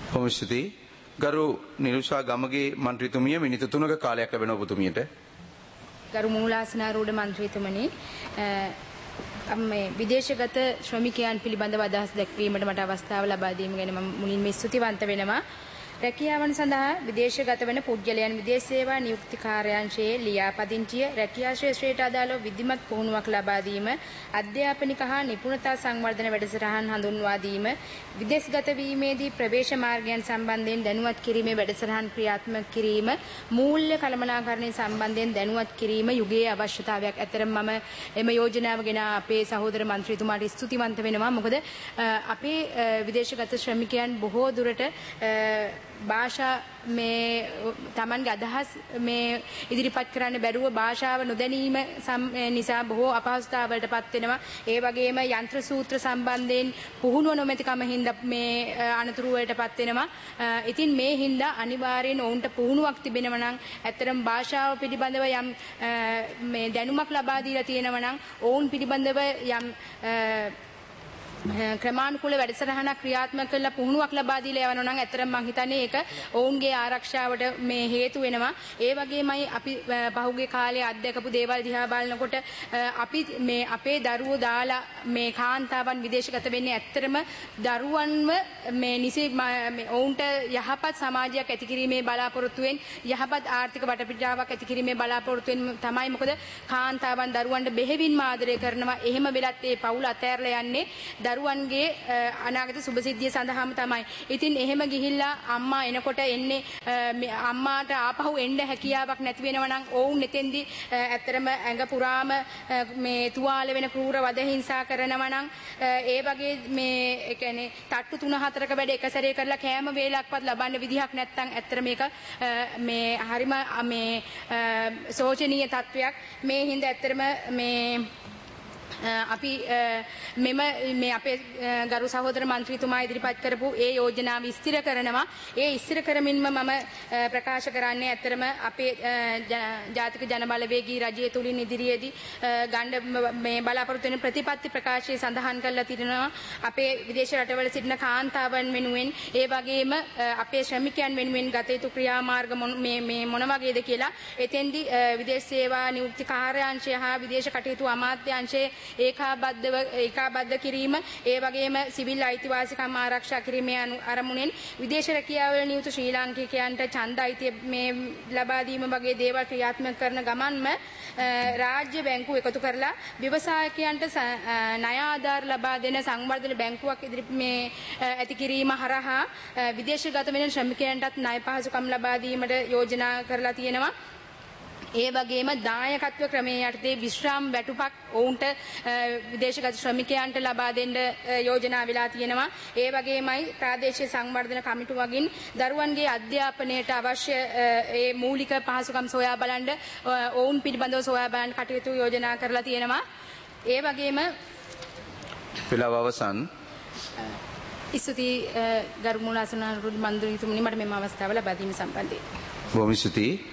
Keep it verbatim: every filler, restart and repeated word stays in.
බොහොම ස්තුතියි. ගරු නිරුෂා ගමගේ මන්ත්‍රීතුමිය මිනිත්තු තුනක කාලයක් ලැබෙනවා ඔබතුමියට. ගරු මූලාසනාරූඪ මන්ත්‍රීතුමනි, මේ විදේශගත ශ්‍රමිකයන් පිළිබඳව අදහස් දැක්වීමට මට අවස්ථාව ලබා දීම ගැන මම මුලින්ම ස්තුතිවන්ත වෙනවා. රැකියාවන් සඳහා විදේශගත වන පුද්ගලයන් විදේශ සේවා නියුක්ති කාර්යාංශයේ ලියාපදිංචිය රැකියා ශ්‍රේෂ්ඨයට අදාළව විධිමත් පුහුණුවක් ලබා දීම, අධ්‍යාපනික හා නිපුණතා සංවර්ධන වැඩසටහන් හඳුන්වා දීම, විදේශගත වීමේදී ප්‍රවේශ මාර්ගයන් සම්බන්ධයෙන් දැනුවත් කිරීමේ වැඩසටහන් ක්‍රියාත්මක කිරීම, මූල්‍ය කළමනාකරණය සම්බන්ධයෙන් දැනුවත් කිරීම යුගයේ අවශ්‍යතාවයක්. ඇතරම් මම එම යෝජනාව ගැන අපේ සහෝදර මන්ත්‍රීතුමාට ස්තුතිවන්ත වෙනවා. මොකද අපේ විදේශගත ශ්‍රමිකයන් බොහෝ දුරට භාෂා මේ තමන්ගේ අදහස් මේ ඉදිරිපත් කරන්න බැරුව භාෂාව නොදැනීම නිසා බොහෝ අපහසුතාවලට පත් වෙනවා. ඒ වගේම යන්ත්‍ර සූත්‍ර සම්බන්ධයෙන් පුහුණුව නොමැතිකම හින්දා මේ අනතුරු වලට පත් වෙනවා. ඉතින් මේ හින්දා අනිවාර්යෙන් ඔවුන්ට පුහුණුවක් තිබෙනවා නම්, ඇත්තටම භාෂාව පිළිබඳව යම් මේ දැනුමක් ලබා දීලා තියෙනවා නම්, ඔවුන් පිළිබඳව යම් ක්‍රමානුකූල වැඩසටහනක් ක්‍රියාත්මක කරලා පුහුණුවක් ලබා දීලා යවනවා නම් ඇත්තටම මම හිතන්නේ ඒක ඔවුන්ගේ ආරක්ෂාවට මේ හේතු වෙනවා. ඒ වගේමයි අපි පහුගිය කාලේ අත්දැකපු දේවල් දිහා බලනකොට අපි මේ අපේ දරුවෝ දාලා මේ කාන්තාවන් විදේශගත වෙන්නේ ඇත්තටම දරුවන්ව මේ නිසි ඔවුන්ට යහපත් සමාජයක් ඇති කිරීමේ බලාපොරොත්තුවෙන්, යහපත් ආර්ථික වටපිටාවක් ඇති කිරීමේ බලාපොරොත්තුවෙන් තමයි. මොකද කාන්තාවන් දරුවන්ට බෙහෙවින්ම ආදරය කරනවා. එහෙම වෙලත් ඒ පවුල අතෑරලා යන්නේ දරුවන්ගේ අනාගත සුබසිද්ධිය සඳහාම තමයි. ඉතින් එහෙම ගිහිල්ලා අම්මා එනකොට එන්නේ අම්මාට ආපහු එන්න හැකියාවක් නැති වෙනවා නම් ඔවුන් එතෙන්දී ඇත්තටම ඇඟ පුරාම මේ තුවාල වෙන ක්‍රූර වද හිංසා කරනවා නම්, ඒ වගේ මේ ඒ කියන්නේ තට්ටු තුන හතරක වැඩ එක සැරේ කරලා කෑම වේලක්වත් ලබන්න විදිහක් නැත්නම් ඇත්තට මේක මේ හරිම මේ සෝචනීය තත්වයක්. මේ හින්දා ඇත්තටම මේ අපි මෙම මේ අපේ ගරු සහෝදර මන්ත්‍රීතුමා ඉදිරිපත් කරපු ඒ යෝජනාව ස්ථිර කරනවා. ඒ ස්ථිර කරමින්ම මම ප්‍රකාශ කරන්නේ ඇත්තටම අපේ ජාතික ජනබලවේගී රජය තුලින් ඉදිරියේදී ගන්න මේ බලාපොරොත්තු වෙන ප්‍රතිපත්ති ප්‍රකාශයේ සඳහන් කරලා තිබෙනවා. අපේ විදේශ රටවල සිටින කාන්තාවන් වෙනුවෙන්, ඒ වගේම අපේ ශ්‍රමිකයන් වෙනුවෙන් ගත යුතු ක්‍රියාමාර්ග මේ මේ මොන වගේද කියලා එතෙන්දී විදේශ සේවා නියුක්ති කාර්යාංශය හා විදේශ කටයුතු අමාත්‍යාංශයේ ඒකාබද්ධව ඒකාබද්ධ කිරීම, ඒ වගේම සිවිල් අයිතිවාසිකම් ආරක්ෂා කිරීමේ අරමුණෙන් විදේශ රැකියාවල නියුතු ශ්‍රී ලාංකිකයන්ට ඡන්ද අයිතිය මේ ලබා දීම වගේ දේවල් ක්‍රියාත්මක කරන ගමන්ම රාජ්‍ය බැංකුව එකතු කරලා ව්‍යවසායකයන්ට ණය ආධාර ලබා දෙන සංවර්ධන බැංකුවක් ඉදිරි මේ ඇති කිරීම හරහා විදේශගත වෙන ශ්‍රමිකයන්ටත් ණය පහසුකම් ලබා දීමට යෝජනා කරලා තියෙනවා. ඒ වගේම දායකත්ව ක්‍රමයේ යටතේ විශ්‍රාම වැටුපක් ඔවුන්ට විදේශගත ශ්‍රමිකයන්ට ලබා දෙන්න යෝජනා වෙලා තියෙනවා. ඒ වගේමයි ප්‍රාදේශීය සංවර්ධන කමිටු වගින් දරුවන්ගේ අධ්‍යාපනයට අවශ්‍ය ඒ මූලික පහසුකම් සොයා බලන්න, ඔවුන් පිළිබඳව සොයා බලන්න කටයුතු යෝජනා කරලා තියෙනවා. ඒ වගේම වෙලාව අවසන්. ඉස්තුති ගරු මූලාසනාරූඪ මන්ත්‍රීතුමනි, මට මෙම අවස්ථාව ලබා දීම සම්බන්ධයෙන්. බොහොම ස්තුතියි.